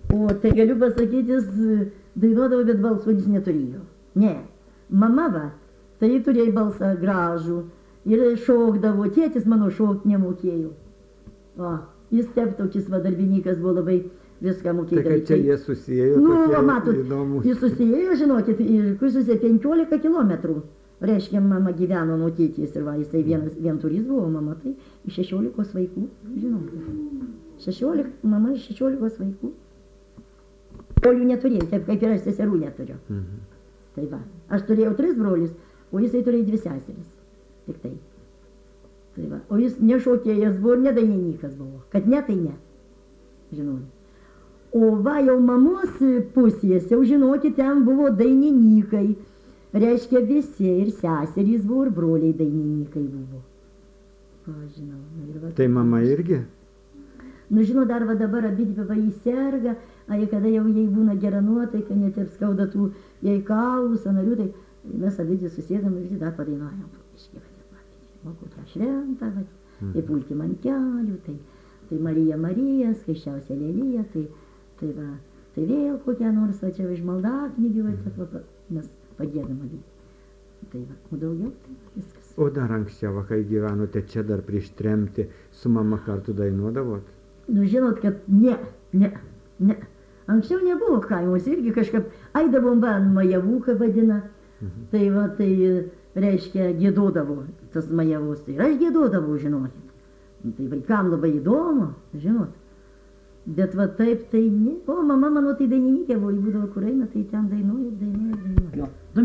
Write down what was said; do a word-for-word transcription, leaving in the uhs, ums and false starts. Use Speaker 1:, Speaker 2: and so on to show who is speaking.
Speaker 1: O tai galiu pasakyti, jis dainuodavo, bet balso jis neturėjo. Ne. Mama va, tai turėjo balsą gražų ir šokdavo. Tėtis mano šokti nemokėjo. O, jis teptokis va darbininkas buvo labai viską mokėjo.
Speaker 2: Tai kaip čia jie susijėjo,
Speaker 1: nu,
Speaker 2: tokie
Speaker 1: matot,
Speaker 2: įdomus.
Speaker 1: jis susijėjo, žinokit, ir kur susijėjo penkiolika kilometrų. Reiškia, mama gyveno nuo tėtės ir va, jisai vienas, vienturys buvo, mama tai iš šešiolikos vaikų, žinokit. Šešiolik, mama iš šešiolikos vaikų. Brolių neturėjau, taip kaip ir aš seserų neturiu.
Speaker 2: Mhm.
Speaker 1: Tai va, aš turėjau tris brolius, o jisai turėjo dvi seseris. Tik tai. Tai va, o jis nešokėjas buvo ir nedainininkas buvo. Kad ne, tai ne. Žinau. O va, jau mamos pusės, jau žinokit, ten buvo dainininkai. Reiškia, visi ir seserys buvo, ir broliai dainininkai buvo. O, žinau. Ir va,
Speaker 2: tai mama irgi?
Speaker 1: Nu, žinau, dar va dabar abidvi va jį serga, a kada jau jai būna gera nuotaika, net ir skauda tų jai kaulų, sanarių, tai mes abidvi susėdam ir visi dar padainuojam. O kokią šventą, va, tai pulkim ant kelių, tai, tai Marija Marija, skaičiausia lelija, tai, tai va, tai vėl kokią nors, va čia iš maldaknygį, va, tas va, mes padėdam abidvi. Tai va, o daugiau tai viskas.
Speaker 2: O dar anksčiau, va, kai gyvenote čia dar prieš tremtį, su mama kartu dainuodavot?
Speaker 1: Nu, žinot, kad ne, ne, ne. Anksčiau nebuvo kaimus, irgi kažkaip aidavom va, majavūką vadina. Mhm. Tai va, tai reiškia, gėdodavo tas majavus. Tai ir aš gėdodavau, žinokit. Tai vaikam labai įdomu, žinot. Bet va taip, tai ne. O, mama mano tai dainininkė buvo, būdavo kur eina, tai ten dainuoja, dainuoja, dainuoja.